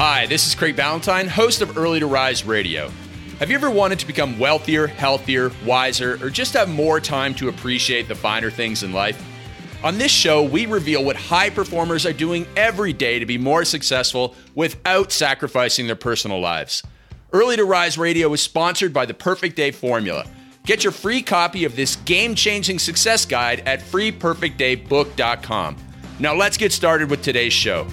Hi, this is Craig Ballantyne, host of Early to Rise Radio. Have you ever wanted to become wealthier, healthier, wiser, or just have more time to appreciate the finer things in life? On this show, we reveal what high performers are doing every day to be more successful without sacrificing their personal lives. Early to Rise Radio is sponsored by the Perfect Day Formula. Get your free copy of this game-changing success guide at freeperfectdaybook.com. Now let's get started with today's show.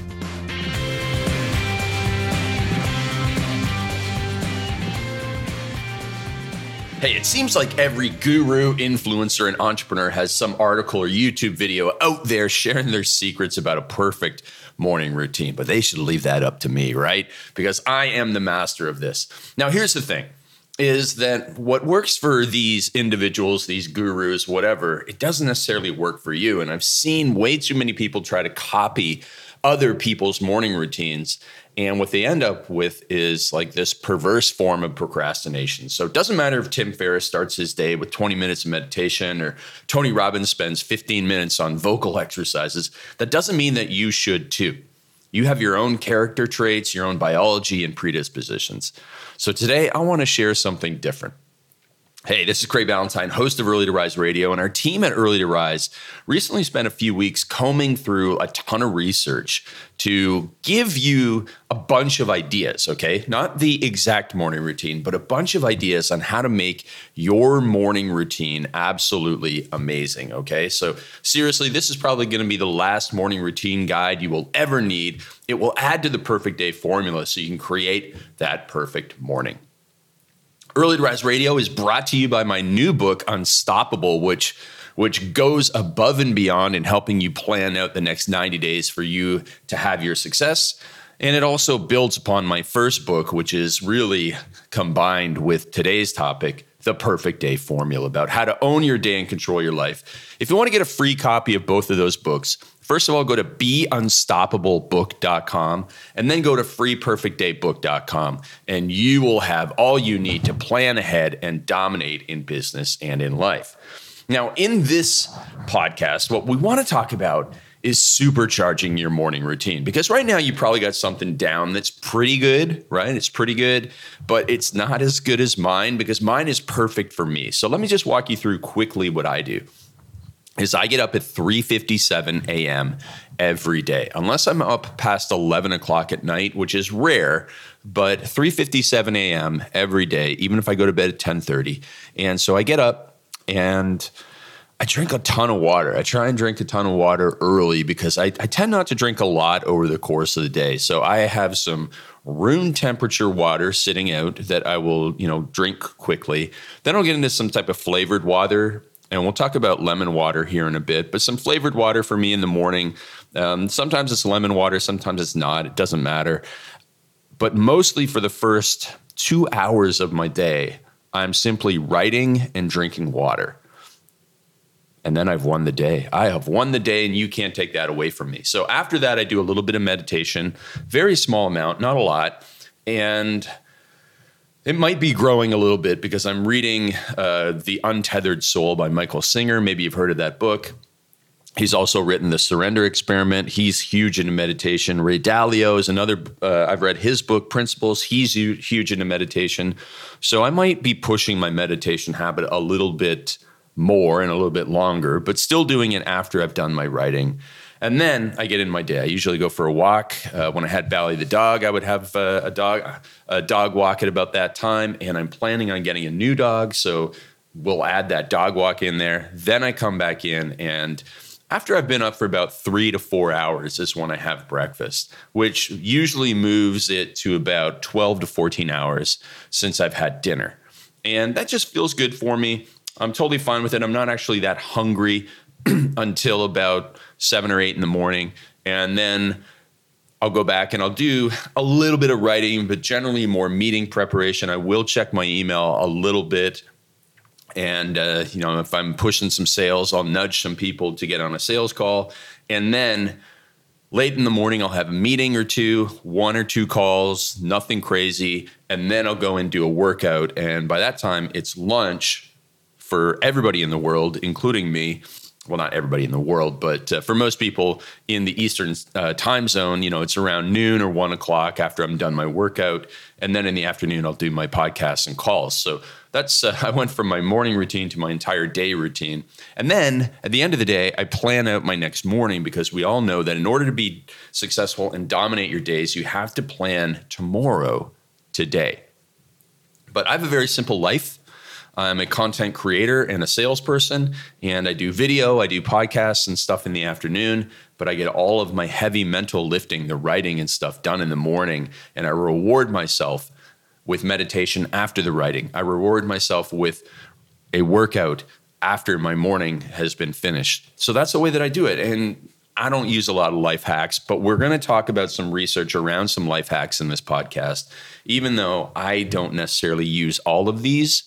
Hey, it seems like every guru, influencer, and entrepreneur has some article or YouTube video out there sharing their secrets about a perfect morning routine. But they should leave that up to me, right? Because I am the master of this. Now, here's the thing, is that what works for these individuals, these gurus, whatever, it doesn't necessarily work for you. And I've seen way too many people try to copy other people's morning routines. And what they end up with is like this perverse form of procrastination. So it doesn't matter if Tim Ferriss starts his day with 20 minutes of meditation or Tony Robbins spends 15 minutes on vocal exercises. That doesn't mean that you should too. You have your own character traits, your own biology and predispositions. So today I want to share something different. Hey, this is Craig Ballantyne, host of Early to Rise Radio, and our team at Early to Rise recently spent a few weeks combing through a ton of research to give you a bunch of ideas, okay? Not the exact morning routine, but a bunch of ideas on how to make your morning routine absolutely amazing, okay? So seriously, this is probably going to be the last morning routine guide you will ever need. It will add to the Perfect Day Formula so you can create that perfect morning. Early to Rise Radio is brought to you by my new book, Unstoppable, which goes above and beyond in helping you plan out the next 90 days for you to have your success. And it also builds upon my first book, which is really combined with today's topic, The Perfect Day Formula, about how to own your day and control your life. If you want to get a free copy of both of those books, first of all, go to beunstoppablebook.com and then go to freeperfectdaybook.com, and you will have all you need to plan ahead and dominate in business and in life. Now, in this podcast, what we want to talk about is supercharging your morning routine, because right now you probably got something down that's pretty good, right? It's pretty good, but it's not as good as mine because mine is perfect for me. So let me just walk you through quickly what I do. Is I get up at 3:57 a.m. every day, unless I'm up past 11 o'clock at night, which is rare, but 3:57 a.m. every day, even if I go to bed at 10:30. And so I get up and I drink a ton of water. I try and drink a ton of water early because I tend not to drink a lot over the course of the day. So I have some room temperature water sitting out that I will, drink quickly. Then I'll get into some type of flavored water. And we'll talk about lemon water here in a bit, but some flavored water for me in the morning. Sometimes it's lemon water, sometimes it's not. It doesn't matter. But mostly for the first 2 hours of my day, I'm simply writing and drinking water. And then I've won the day. I have won the day, and you can't take that away from me. So after that, I do a little bit of meditation, very small amount, not a lot. And it might be growing a little bit because I'm reading The Untethered Soul by Michael Singer. Maybe you've heard of that book. He's also written The Surrender Experiment. He's huge into meditation. Ray Dalio is another, I've read his book, Principles. He's huge into meditation. So I might be pushing my meditation habit a little bit more and a little bit longer, but still doing it after I've done my writing. And then I get in my day. I usually go for a walk. When I had Bally the dog, I would have a dog walk at about that time. And I'm planning on getting a new dog, so we'll add that dog walk in there. Then I come back in, and after I've been up for about 3 to 4 hours is when I have breakfast, which usually moves it to about 12 to 14 hours since I've had dinner. And that just feels good for me. I'm totally fine with it. I'm not actually that hungry until about 7 or 8 in the morning. And then I'll go back and I'll do a little bit of writing, but generally more meeting preparation. I will check my email a little bit. And, if I'm pushing some sales, I'll nudge some people to get on a sales call. And then late in the morning, I'll have a meeting or two, 1 or 2 calls, nothing crazy. And then I'll go and do a workout. And by that time, it's lunch for everybody in the world, including me. well, not everybody in the world, but for most people in the Eastern time zone, it's around noon or 1 o'clock after I'm done my workout. And then in the afternoon, I'll do my podcasts and calls. So that's, I went from my morning routine to my entire day routine. And then at the end of the day, I plan out my next morning, because we all know that in order to be successful and dominate your days, you have to plan tomorrow, today. But I have a very simple life. I'm a content creator and a salesperson, and I do video, I do podcasts and stuff in the afternoon, but I get all of my heavy mental lifting, the writing and stuff done in the morning, and I reward myself with meditation after the writing. I reward myself with a workout after my morning has been finished. So that's the way that I do it. And I don't use a lot of life hacks, but we're going to talk about some research around some life hacks in this podcast, even though I don't necessarily use all of these.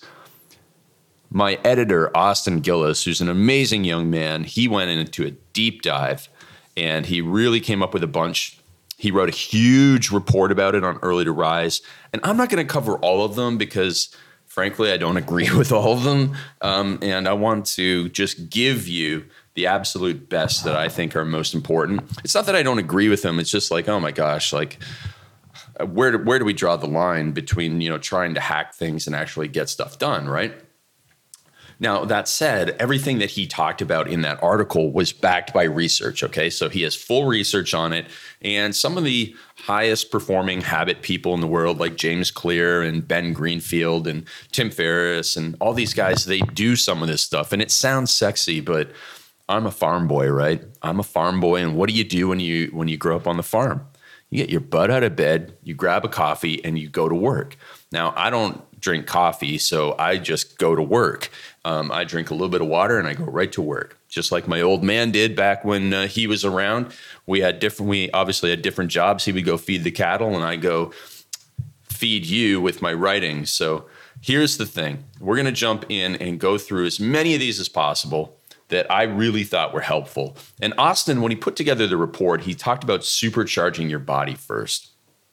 My editor, Austin Gillis, who's an amazing young man, he went into a deep dive and he really came up with a bunch. He wrote a huge report about it on Early to Rise. And I'm not going to cover all of them because, frankly, I don't agree with all of them. And I want to just give you the absolute best that I think are most important. It's not that I don't agree with them. It's just like, oh my gosh, like where do we draw the line between, trying to hack things and actually get stuff done, right? Now, that said, everything that he talked about in that article was backed by research, okay? So he has full research on it. And some of the highest performing habit people in the world, like James Clear and Ben Greenfield and Tim Ferriss and all these guys, they do some of this stuff. And it sounds sexy, but I'm a farm boy, right? I'm a farm boy. And what do you do when you grow up on the farm? You get your butt out of bed, you grab a coffee, and you go to work. Now, I don't drink coffee, so I just go to work. I drink a little bit of water and I go right to work, just like my old man did back when he was around. We obviously had different jobs. He would go feed the cattle and I go feed you with my writing. So here's the thing. We're going to jump in and go through as many of these as possible that I really thought were helpful. And Austin, when he put together the report, he talked about supercharging your body first.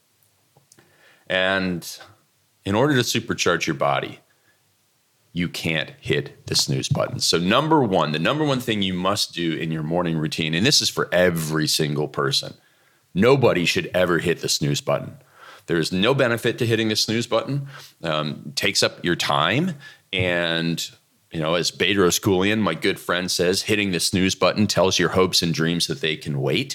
And in order to supercharge your body, you can't hit the snooze button. So the number one thing you must do in your morning routine, and this is for every single person, nobody should ever hit the snooze button. There is no benefit to hitting the snooze button. Takes up your time. And, as Bedros Keuilian, my good friend, says, hitting the snooze button tells your hopes and dreams that they can wait.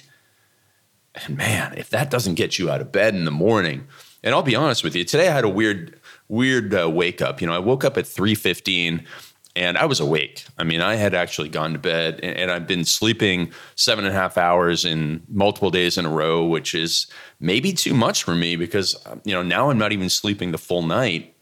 And man, if that doesn't get you out of bed in the morning, and I'll be honest with you, today I had a weird wake up. I woke up at 3:15 and I was awake. I mean, I had actually gone to bed and I've been sleeping 7.5 hours in multiple days in a row, which is maybe too much for me because, now I'm not even sleeping the full night.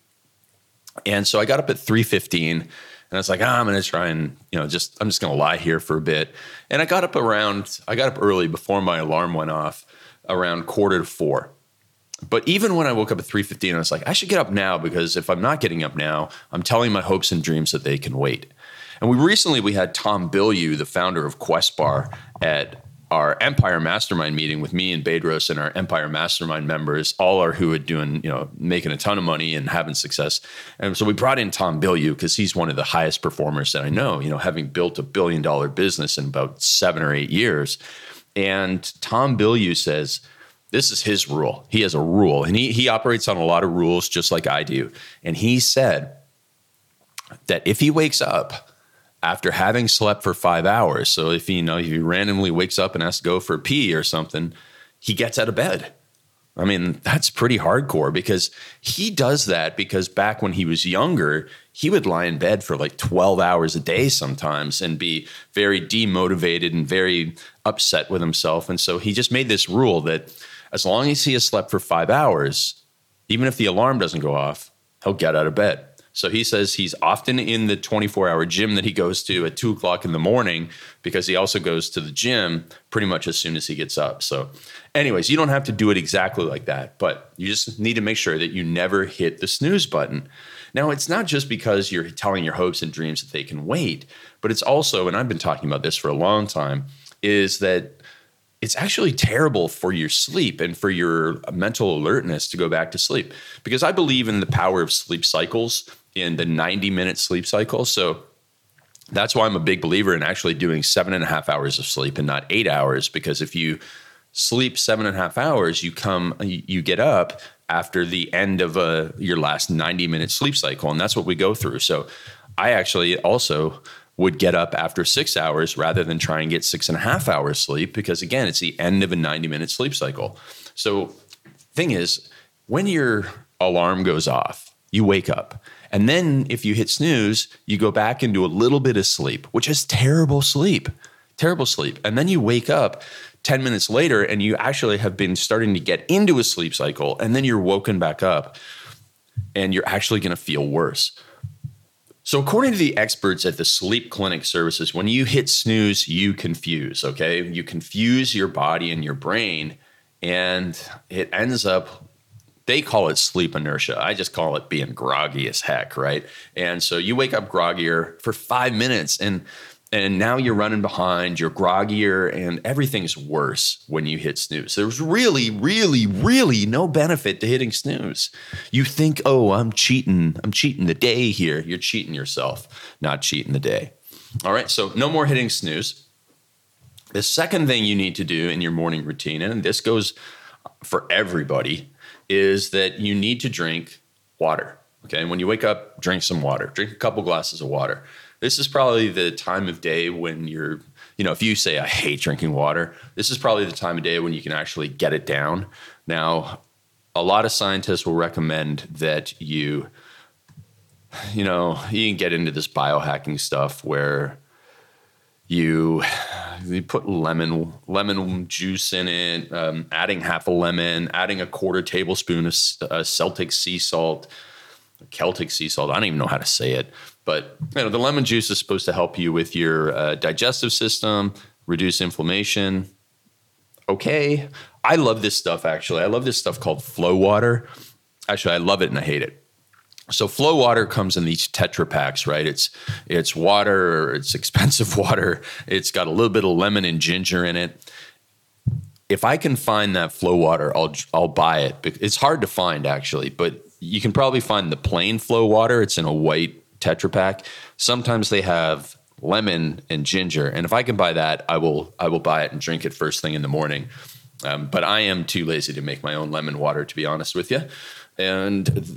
And so I got up at 3:15 and I was like, I'm going to try and, I'm just going to lie here for a bit. And I got up early before my alarm went off around 3:45. But even when I woke up at 3:15, I was like, I should get up now because if I'm not getting up now, I'm telling my hopes and dreams that they can wait. And we had Tom Bilyeu, the founder of Quest Bar, at our Empire Mastermind meeting with me and Bedros and our Empire Mastermind members, all are who are doing, making a ton of money and having success. And so we brought in Tom Bilyeu because he's one of the highest performers that I know, having built $1 billion business in about 7 or 8 years. And Tom Bilyeu says, this is his rule. He has a rule, and he operates on a lot of rules just like I do. And he said that if he wakes up after having slept for 5 hours, so if he randomly wakes up and has to go for a pee or something, he gets out of bed. I mean, that's pretty hardcore because he does that because back when he was younger, he would lie in bed for like 12 hours a day sometimes and be very demotivated and very upset with himself. And so he just made this rule that as long as he has slept for 5 hours, even if the alarm doesn't go off, he'll get out of bed. So he says he's often in the 24-hour gym that he goes to at 2 o'clock in the morning because he also goes to the gym pretty much as soon as he gets up. So anyways, you don't have to do it exactly like that, but you just need to make sure that you never hit the snooze button. Now, it's not just because you're telling your hopes and dreams that they can wait, but it's also, and I've been talking about this for a long time, is that it's actually terrible for your sleep and for your mental alertness to go back to sleep. Because I believe in the power of sleep cycles, in the 90-minute sleep cycle. So That's why I'm a big believer in actually doing 7.5 hours of sleep and not 8 hours, because if you sleep 7.5 hours, you get up after the end of your last 90-minute sleep cycle. And that's what we go through. So I actually also would get up after 6 hours rather than try and get 6.5 hours sleep, because again, it's the end of a 90-minute sleep cycle. So thing is, when your alarm goes off, you wake up. And then if you hit snooze, you go back into a little bit of sleep, which is terrible sleep. And then you wake up 10 minutes later and you actually have been starting to get into a sleep cycle, and then you're woken back up and you're actually going to feel worse. So according to the experts at the Sleep Clinic Services, when you hit snooze, you confuse, okay? You confuse your body and your brain, and it ends up, they call it sleep inertia. I just call it being groggy as heck, right? And so you wake up groggier for 5 minutes, and now you're running behind, you're groggier, and everything's worse when you hit snooze. There's really, really, really no benefit to hitting snooze. You think, oh, I'm cheating the day here. You're cheating yourself, not cheating the day. All right, so no more hitting snooze. The second thing you need to do in your morning routine, and this goes for everybody, is that you need to drink water. Okay, when you wake up, drink some water. Drink a couple glasses of water. This is probably the time of day when you're, if you say, I hate drinking water, this is probably the time of day when you can actually get it down. Now, a lot of scientists will recommend that you can get into this biohacking stuff where you put lemon juice in it, adding half a lemon, adding a quarter tablespoon of Celtic sea salt, Celtic sea salt. I don't even know how to say it, but the lemon juice is supposed to help you with your digestive system, reduce inflammation. Okay. I love this stuff, actually. I love this stuff called Flow Water. Actually, I love it and I hate it. So Flow Water comes in these Tetra Paks, right? It's water, it's expensive water. It's got a little bit of lemon and ginger in it. If I can find that Flow Water, I'll buy it. It's hard to find, actually, but you can probably find the plain Flow Water. It's in a white Tetra Pak. Sometimes they have lemon and ginger, and if I can buy that, I will buy it and drink it first thing in the morning. But I am too lazy to make my own lemon water, to be honest with you. And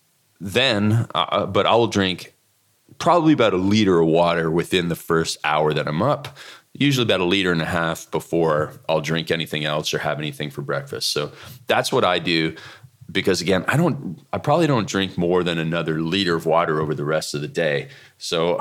then, but I will drink probably about a liter of water within the first hour that I'm up. Usually about 1.5 liters before I'll drink anything else or have anything for breakfast. So that's what I do. Because again, I probably don't drink more than another liter of water over the rest of the day. So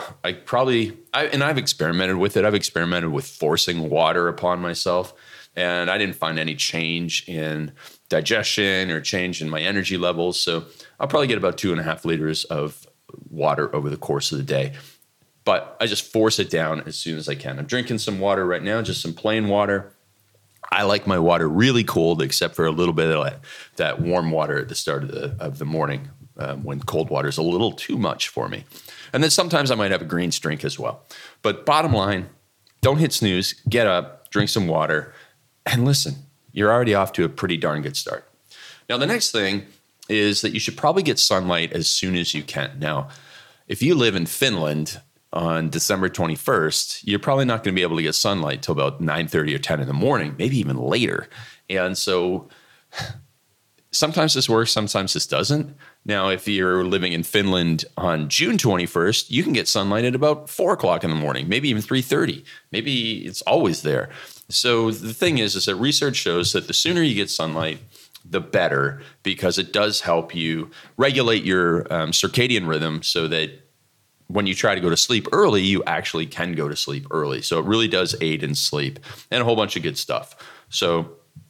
I've experimented with it. I've experimented with forcing water upon myself, and I didn't find any change in digestion or change in my energy levels. So I'll probably get about 2.5 liters of water over the course of the day. But I just force it down as soon as I can. I'm drinking some water right now, just some plain water. I like my water really cold, except for a little bit of that warm water at the start of the morning when cold water is a little too much for me. And then sometimes I might have a greens drink as well. But bottom line, don't hit snooze, get up, drink some water, and listen, you're already off to a pretty darn good start. Now, the next thing is that you should probably get sunlight as soon as you can. Now, if you live in Finland on December 21st, you're probably not going to be able to get sunlight till about 9:30 or 10 in the morning, maybe even later. And so sometimes this works, sometimes this doesn't. Now, if you're living in Finland on June 21st, you can get sunlight at about 4 o'clock in the morning, maybe even 3:30. Maybe it's always there. So the thing is that research shows that the sooner you get sunlight, the better, because it does help you regulate your circadian rhythm so that when you try to go to sleep early, you actually can go to sleep early. So it really does aid in sleep and a whole bunch of good stuff. So,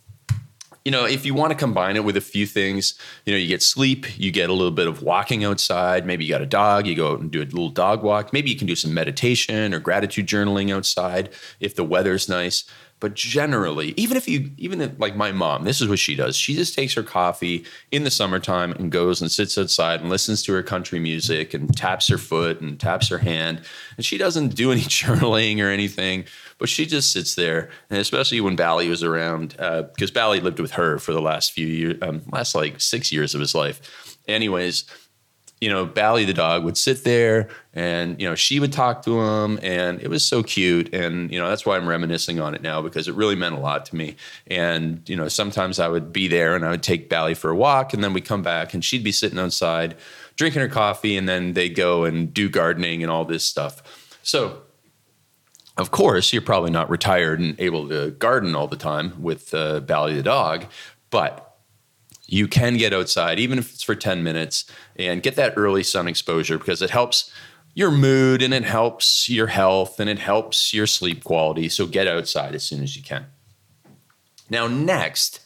if you want to combine it with a few things, you get sleep, you get a little bit of walking outside. Maybe you got a dog, you go out and do a little dog walk. Maybe you can do some meditation or gratitude journaling outside if the weather's nice. But generally, even if like my mom, this is what she does. She just takes her coffee in the summertime and goes and sits outside and listens to her country music and taps her foot and taps her hand. And she doesn't do any journaling or anything, but she just sits there. And especially when Bally was around, because Bally lived with her for the last few years, last like 6 years of his life. Anyways, Bally the dog would sit there and, she would talk to him, and it was so cute. And, that's why I'm reminiscing on it now, because it really meant a lot to me. And, sometimes I would be there and I would take Bally for a walk, and then we'd come back and she'd be sitting outside drinking her coffee, and then they'd go and do gardening and all this stuff. So, of course, you're probably not retired and able to garden all the time with Bally the dog, but you can get outside, even if it's for 10 minutes, and get that early sun exposure, because it helps your mood and it helps your health and it helps your sleep quality. So get outside as soon as you can. Now, next,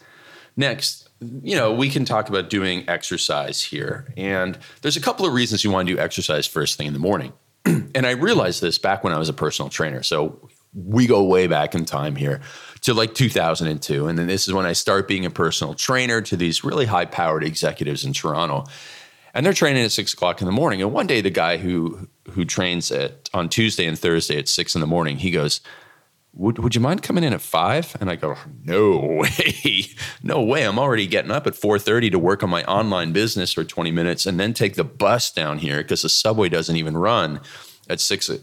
we can talk about doing exercise here. And there's a couple of reasons you want to do exercise first thing in the morning. And I realized this back when I was a personal trainer. So we go way back in time here to like 2002. And then this is when I start being a personal trainer to these really high-powered executives in Toronto. And they're training at 6 o'clock in the morning. And one day the guy who trains on Tuesday and Thursday at 6 in the morning, he goes, would you mind coming in at 5? And I go, no way. No way. I'm already getting up at 4:30 to work on my online business for 20 minutes and then take the bus down here because the subway doesn't even run at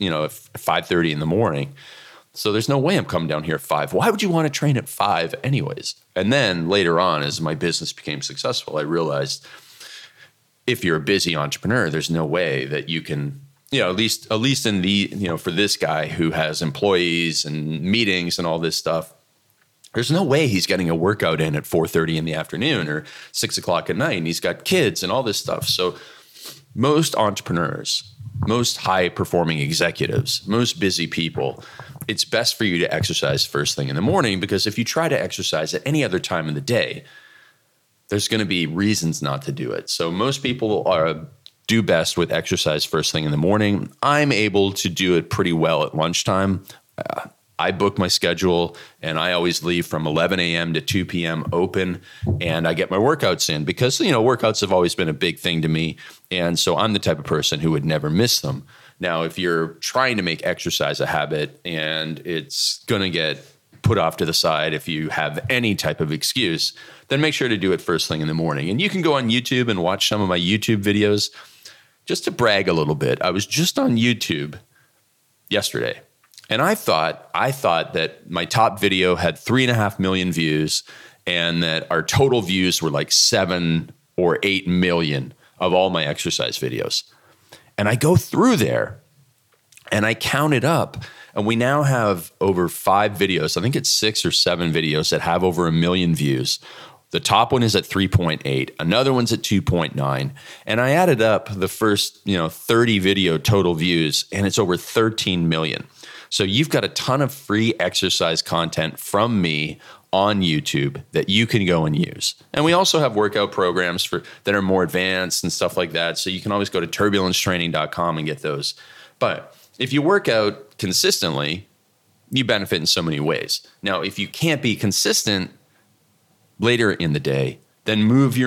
5:30 in the morning. So there's no way I'm coming down here at 5. Why would you want to train at 5 anyways? And then later on, as my business became successful, I realized if you're a busy entrepreneur, there's no way that you can, at least in the, for this guy who has employees and meetings and all this stuff, there's no way he's getting a workout in at 4:30 in the afternoon or 6 o'clock at night. And he's got kids and all this stuff. So most entrepreneurs, most high-performing executives, most busy people, it's best for you to exercise first thing in the morning, because if you try to exercise at any other time in the day, there's going to be reasons not to do it. So most people do best with exercise first thing in the morning. I'm able to do it pretty well at lunchtime. I book my schedule and I always leave from 11 a.m. to 2 p.m. open, and I get my workouts in because, workouts have always been a big thing to me. And so I'm the type of person who would never miss them. Now, if you're trying to make exercise a habit and it's going to get put off to the side if you have any type of excuse, then make sure to do it first thing in the morning. And you can go on YouTube and watch some of my YouTube videos. Just to brag a little bit, I was just on YouTube yesterday, and I thought that my top video had 3.5 million views and that our total views were like 7 or 8 million of all my exercise videos. And I go through there and I count it up, and we now have over 5 videos. I think it's 6 or 7 videos that have over 1 million views. The top one is at 3.8. Another one's at 2.9. And I added up the first, 30 video total views, and it's over 13 million. So you've got a ton of free exercise content from me on YouTube that you can go and use. And we also have workout programs that are more advanced and stuff like that. So you can always go to turbulencetraining.com and get those. But if you work out consistently, you benefit in so many ways. Now, if you can't be consistent later in the day, then move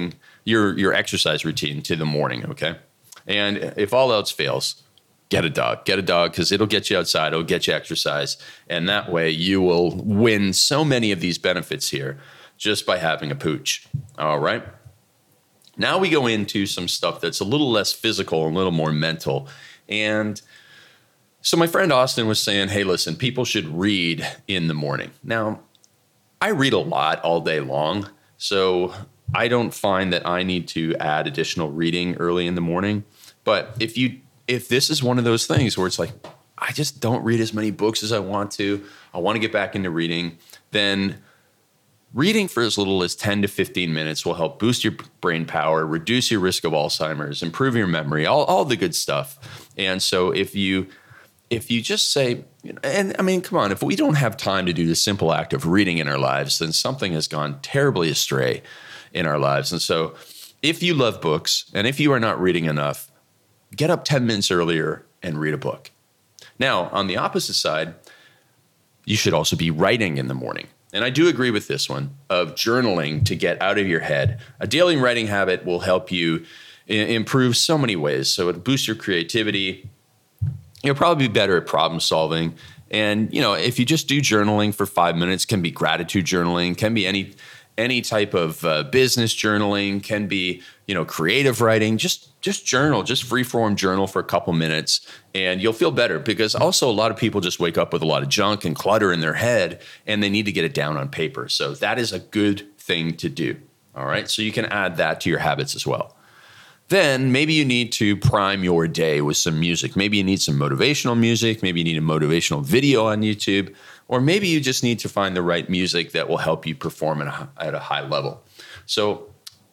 your exercise routine to the morning, okay? And if all else fails, get a dog because it'll get you outside, it'll get you exercise, and that way you will win so many of these benefits here just by having a pooch. All right. Now we go into some stuff that's a little less physical and a little more mental. And so my friend Austin was saying, hey, listen, people should read in the morning. Now, I read a lot all day long, so I don't find that I need to add additional reading early in the morning. But if this is one of those things where it's like, I just don't read as many books as I want to get back into reading, then reading for as little as 10 to 15 minutes will help boost your brain power, reduce your risk of Alzheimer's, improve your memory, all the good stuff. And so if you just say, and I mean, come on, if we don't have time to do the simple act of reading in our lives, then something has gone terribly astray in our lives. And so if you love books and if you are not reading enough, get up 10 minutes earlier and read a book. Now, on the opposite side, you should also be writing in the morning. And I do agree with this one of journaling to get out of your head. A daily writing habit will help you improve so many ways. So it boosts your creativity. You'll probably be better at problem solving. And, if you just do journaling for 5 minutes, can be gratitude journaling, can be any type of business journaling, can be creative writing, just journal, just free form journal for a couple minutes, and you'll feel better, because also a lot of people just wake up with a lot of junk and clutter in their head and they need to get it down on paper. So that is a good thing to do. All right. So you can add that to your habits as well. Then maybe you need to prime your day with some music. Maybe you need some motivational music. Maybe you need a motivational video on YouTube, or maybe you just need to find the right music that will help you perform at a high level. So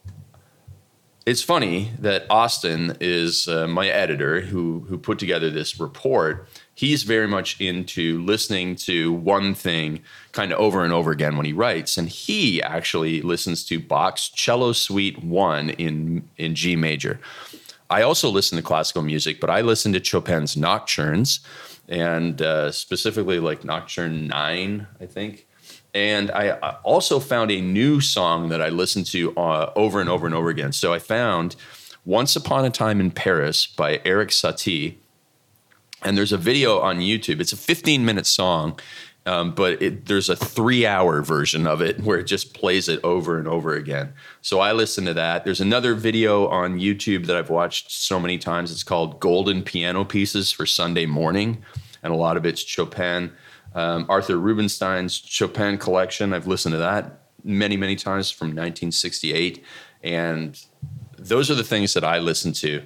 it's funny that Austin is my editor who put together this report. He's very much into listening to one thing kind of over and over again when he writes. And he actually listens to Bach's Cello Suite 1 in G major. I also listen to classical music, but I listen to Chopin's Nocturnes, and specifically like Nocturne 9, I think. And I also found a new song that I listened to over and over and over again. So I found Once Upon a Time in Paris by Erik Satie. And there's a video on YouTube. It's a 15-minute song, but there's a 3-hour version of it where it just plays it over and over again. So I listen to that. There's another video on YouTube that I've watched so many times. It's called Golden Piano Pieces for Sunday Morning, and a lot of it's Chopin. Arthur Rubinstein's Chopin collection. I've listened to that many, many times from 1968. And those are the things that I listen to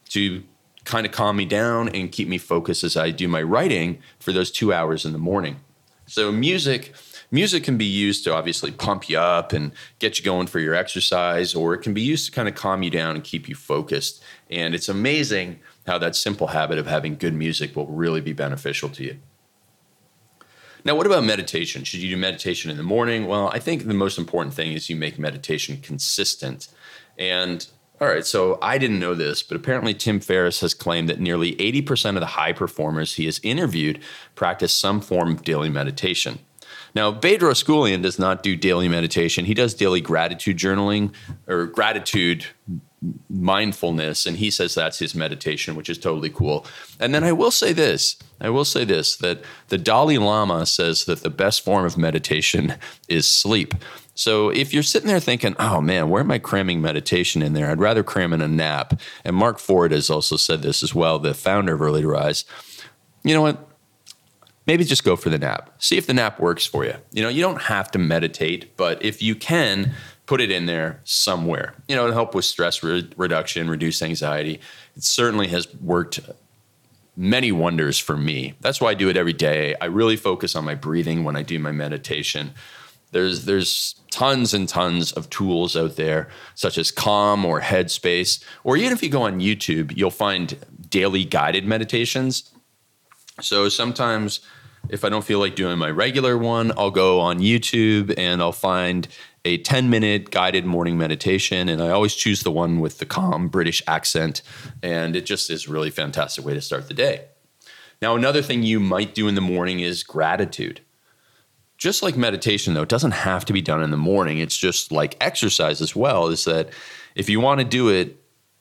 kind of calm me down and keep me focused as I do my writing for those 2 hours in the morning. So music can be used to obviously pump you up and get you going for your exercise, or it can be used to kind of calm you down and keep you focused. And it's amazing how that simple habit of having good music will really be beneficial to you. Now, what about meditation? Should you do meditation in the morning? Well, I think the most important thing is you make meditation consistent. And all right, so I didn't know this, but apparently Tim Ferriss has claimed that nearly 80% of the high performers he has interviewed practice some form of daily meditation. Now, Bedros Keuilian does not do daily meditation. He does daily gratitude journaling or gratitude mindfulness, and he says that's his meditation, which is totally cool. And then I will say this, that the Dalai Lama says that the best form of meditation is sleep. So if you're sitting there thinking, oh man, where am I cramming meditation in there? I'd rather cram in a nap. And Mark Ford has also said this as well, the founder of Early to Rise. You know what? Maybe just go for the nap. See if the nap works for you. You don't have to meditate, but if you can, put it in there somewhere. It'll help with stress reduction, reduce anxiety. It certainly has worked many wonders for me. That's why I do it every day. I really focus on my breathing when I do my meditation. There's tons and tons of tools out there, such as Calm or Headspace, or even if you go on YouTube, you'll find daily guided meditations. So sometimes if I don't feel like doing my regular one, I'll go on YouTube and I'll find a 10-minute guided morning meditation. And I always choose the one with the calm British accent. And it just is a really fantastic way to start the day. Now, another thing you might do in the morning is gratitude. Just like meditation, though, it doesn't have to be done in the morning. It's just like exercise as well, is that if you want to do it,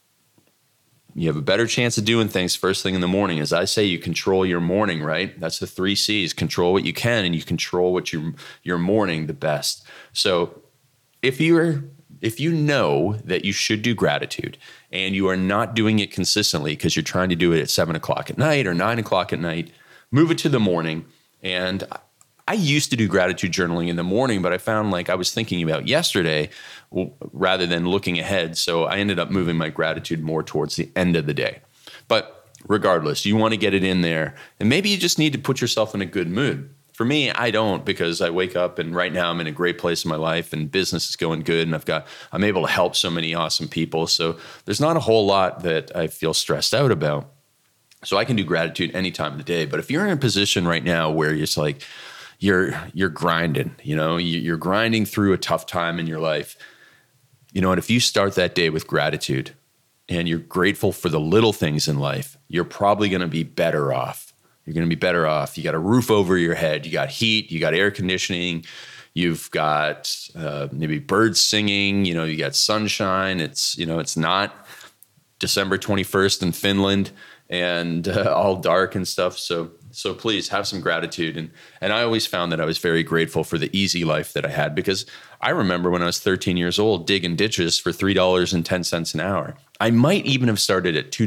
you have a better chance of doing things first thing in the morning. As I say, you control your morning, right? That's the 3 C's. Control what you can, and you control what your morning the best. So if you know that you should do gratitude and you are not doing it consistently because you're trying to do it at 7 o'clock at night or 9 o'clock at night, move it to the morning. And I used to do gratitude journaling in the morning, but I found like I was thinking about yesterday rather than looking ahead. So I ended up moving my gratitude more towards the end of the day. But regardless, you want to get it in there. And maybe you just need to put yourself in a good mood. For me, I don't, because I wake up and right now I'm in a great place in my life and business is going good and I'm able to help so many awesome people. So there's not a whole lot that I feel stressed out about. So I can do gratitude any time of the day. But if you're in a position right now where it's like you're grinding, you're grinding through a tough time in your life, and if you start that day with gratitude and you're grateful for the little things in life, you're probably going to be better off. You're going to be better off. You got a roof over your head. You got heat. You got air conditioning. You've got maybe birds singing. You got sunshine. It's not December 21st in Finland and all dark and stuff. So So please have some gratitude. And I always found that I was very grateful for the easy life that I had, because I remember when I was 13 years old digging ditches for $3.10 an hour. I might even have started at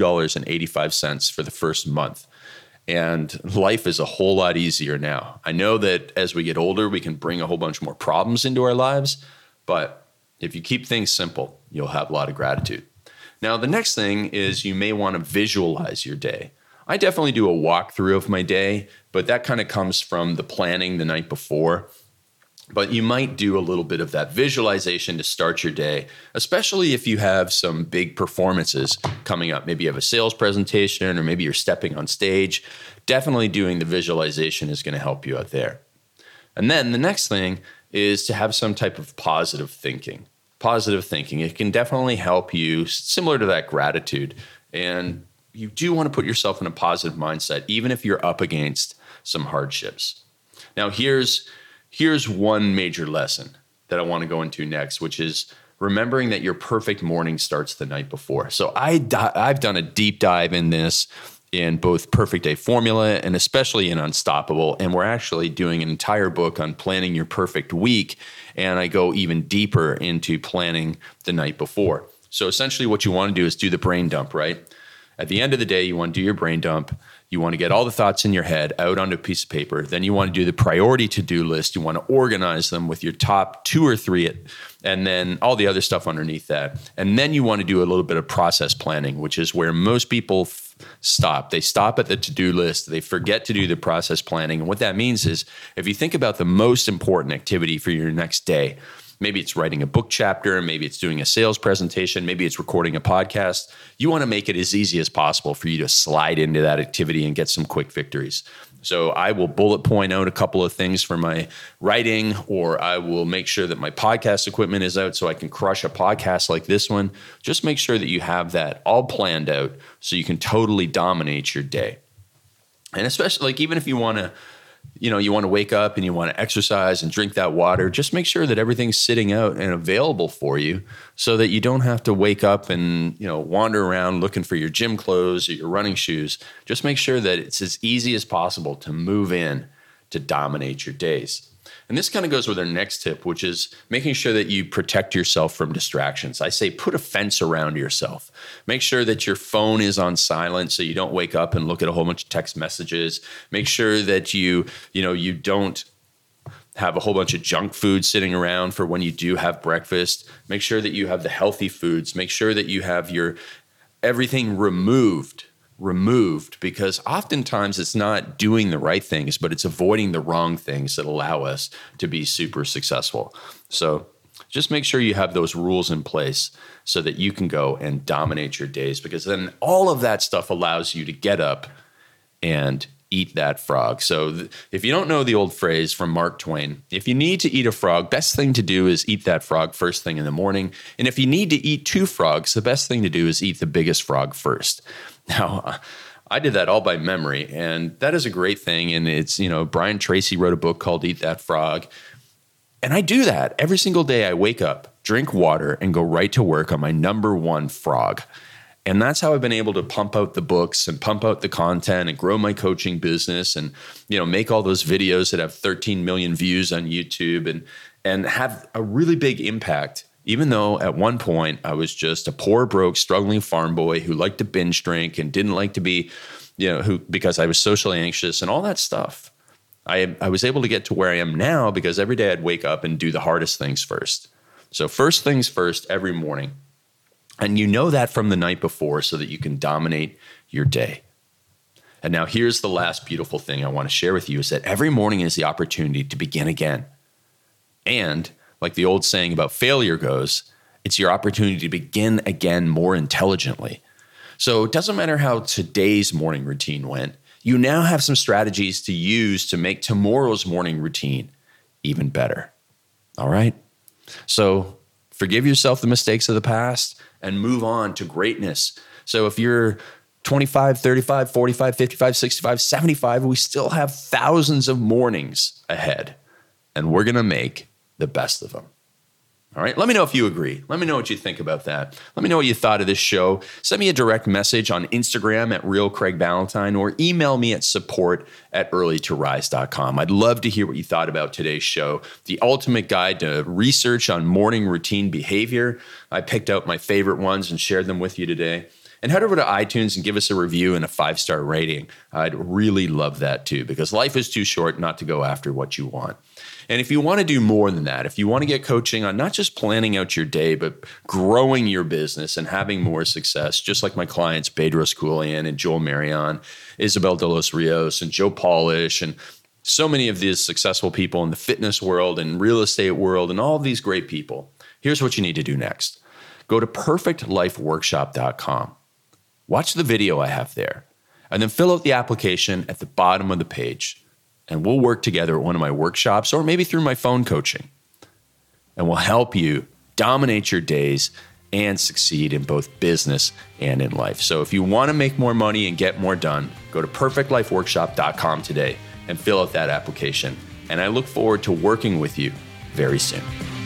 $2.85 for the first month. And life is a whole lot easier now. I know that as we get older, we can bring a whole bunch more problems into our lives. But if you keep things simple, you'll have a lot of gratitude. Now, the next thing is you may want to visualize your day. I definitely do a walkthrough of my day, but that kind of comes from the planning the night before. But you might do a little bit of that visualization to start your day, especially if you have some big performances coming up. Maybe you have a sales presentation, or maybe you're stepping on stage. Definitely doing the visualization is going to help you out there. And then the next thing is to have some type of positive thinking. Positive thinking, it can definitely help you, similar to that gratitude. And you do want to put yourself in a positive mindset, even if you're up against some hardships. Now, here's one major lesson that I want to go into next, which is remembering that your perfect morning starts the night before. So I've done a deep dive in this in both Perfect Day Formula and especially in Unstoppable. And we're actually doing an entire book on planning your perfect week. And I go even deeper into planning the night before. So essentially what you want to do is do the brain dump, right? At the end of the day, you want to do your brain dump. You want to get all the thoughts in your head out onto a piece of paper. Then you want to do the priority to-do list. You want to organize them with your top 2 or 3, and then all the other stuff underneath that. And then you want to do a little bit of process planning, which is where most people stop. They stop at the to-do list. They forget to do the process planning. And what that means is if you think about the most important activity for your next day, maybe it's writing a book chapter, maybe it's doing a sales presentation, maybe it's recording a podcast. You want to make it as easy as possible for you to slide into that activity and get some quick victories. So I will bullet point out a couple of things for my writing, or I will make sure that my podcast equipment is out so I can crush a podcast like this one. Just make sure that you have that all planned out so you can totally dominate your day. And especially like even if you want to wake up and you want to exercise and drink that water, just make sure that everything's sitting out and available for you so that you don't have to wake up and, wander around looking for your gym clothes or your running shoes. Just make sure that it's as easy as possible to move in to dominate your days. And this kind of goes with our next tip, which is making sure that you protect yourself from distractions. I say put a fence around yourself. Make sure that your phone is on silent so you don't wake up and look at a whole bunch of text messages. Make sure that you don't have a whole bunch of junk food sitting around for when you do have breakfast. Make sure that you have the healthy foods. Make sure that you have your everything removed, because oftentimes it's not doing the right things, but it's avoiding the wrong things that allow us to be super successful. So just make sure you have those rules in place so that you can go and dominate your days, because then all of that stuff allows you to get up and eat that frog. So if you don't know the old phrase from Mark Twain, if you need to eat a frog, best thing to do is eat that frog first thing in the morning. And if you need to eat 2 frogs, the best thing to do is eat the biggest frog first. Now, I did that all by memory, and that is a great thing. And it's, Brian Tracy wrote a book called Eat That Frog. And I do that every single day. I wake up, drink water, and go right to work on my number 1 frog. And that's how I've been able to pump out the books and pump out the content and grow my coaching business and, make all those videos that have 13 million views on YouTube and have a really big impact. Even though at one point I was just a poor, broke, struggling farm boy who liked to binge drink and didn't like to be, because I was socially anxious and all that stuff. I was able to get to where I am now because every day I'd wake up and do the hardest things first. So first things first every morning. And you know that from the night before so that you can dominate your day. And now here's the last beautiful thing I want to share with you is that every morning is the opportunity to begin again. And like the old saying about failure goes, it's your opportunity to begin again more intelligently. So it doesn't matter how today's morning routine went. You now have some strategies to use to make tomorrow's morning routine even better. All right? So forgive yourself the mistakes of the past and move on to greatness. So if you're 25, 35, 45, 55, 65, 75, we still have thousands of mornings ahead, and we're going to make the best of them. All right. Let me know if you agree. Let me know what you think about that. Let me know what you thought of this show. Send me a direct message on Instagram at RealCraigBallantyne or email me at support@earlytorise.com. I'd love to hear what you thought about today's show. The ultimate guide to research on morning routine behavior. I picked out my favorite ones and shared them with you today. And head over to iTunes and give us a review and a 5-star rating. I'd really love that too, because life is too short not to go after what you want. And if you want to do more than that, if you want to get coaching on not just planning out your day, but growing your business and having more success, just like my clients, Bedros Keuilian and Joel Marion, Isabel de los Rios and Joe Polish, and so many of these successful people in the fitness world and real estate world and all of these great people, here's what you need to do next. Go to perfectlifeworkshop.com. Watch the video I have there, and then fill out the application at the bottom of the page. And we'll work together at one of my workshops or maybe through my phone coaching. And we'll help you dominate your days and succeed in both business and in life. So if you want to make more money and get more done, go to perfectlifeworkshop.com today and fill out that application. And I look forward to working with you very soon.